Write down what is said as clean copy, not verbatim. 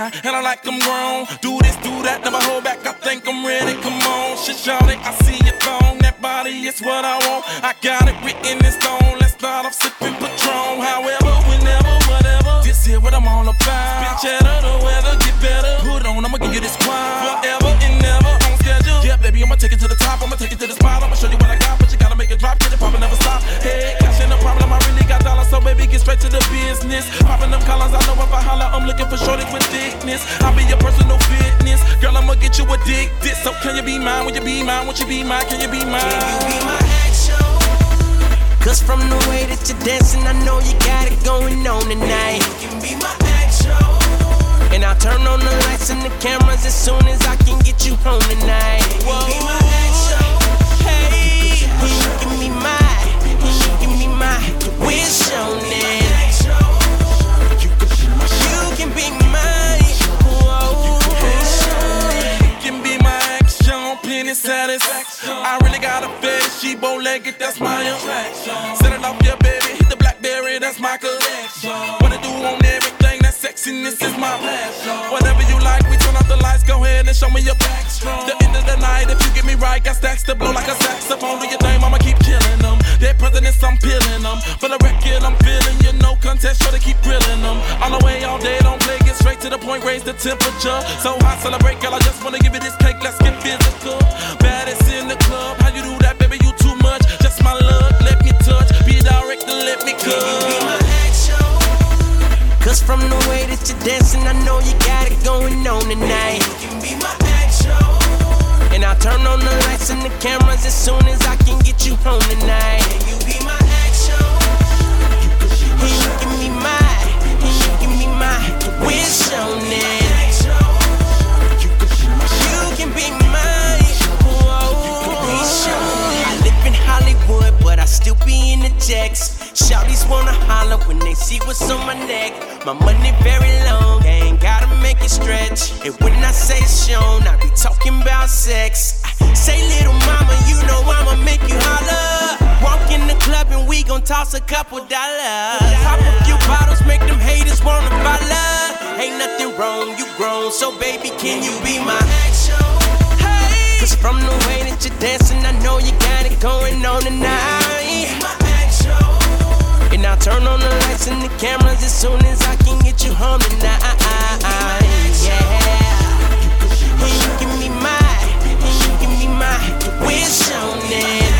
high, and I like them grown. Do this, do that, never hold back, I think I'm ready, come on. Shit, y'all, I see your thong, that body is what I want. I got it written in stone, let's start off sipping Patron. However, whenever, whatever, this here what I'm all about. Spit cheddar, the weather get better. Put on, I'ma give you this quiet. Forever and never on schedule. Yeah, baby, I'ma take it to the top, I'ma take it to the spot. I'ma show you what I got, but you gotta make it drop, get it pop and never stop. Hey, cash ain't no problem, I really got dollars, so baby, get straight to the business. Popping them collars, I know if I holler, I'm looking for shorties with thickness. I'll be your personal fitness, girl, I'ma get you addicted. So can you be mine, will you be mine, won't you be mine, can you be mine? Can you be my action? Cause from the way that you're dancing, I know you got it going on tonight. You can be my action. And I'll turn on the lights and the cameras as soon as I can get you home tonight. Can you be my action? Hey, you can be mine, you can be my wish on it. You can be mine. Whoa. You can be my action, plenty satisfaction. I really got a fetish, she bow-legged, that's my attraction. Set it off, yeah, baby, hit the BlackBerry, that's my collection. Wanna do on everything, that sexiness is my passion. Whatever you like, we turn off the lights, go ahead and show me your back strong. The end of the night, if you get me right, got stacks to blow like a saxophone. Do your thing, I'ma keep killing them. Their presidents, I'm peeling them. For the record, I'm feeling you, no contest, sure to keep grilling them. On the way all day, don't play, get straight to the point, raise the temperature. So hot, celebrate, girl, I just wanna give you this cake, let's get physical. Baddest in the club, how you do that, baby, you too much. Just my love, let me touch, be direct and let me cut. Can you be my action? Cause from the way that you're dancing, I know you got it going on tonight. You can be my action. And I'll turn on the lights and the cameras as soon as I can get you home tonight. Can you be my action? And you can be mine, and you can be my wish on it. You can be mine. Whoa. I live in Hollywood, but I still be in the jacks. Shawty's wanna holler when they see what's on my neck. My money very long, I ain't gotta make it stretch. And when I say it's shown, I be talking about sex. Say little mama, you know I'ma make you holler. Walk in the club and we gon' toss a couple dollars. Pop a few bottles, make them haters wanna follow. Ain't nothing wrong, you grown, so baby can you be my action? Hey, cause from the way that you're dancing, I know you got it going on tonight. And I'll turn on the lights and the cameras as soon as I can get you home tonight. Yeah. And you can be mine, and you can be my wish on it.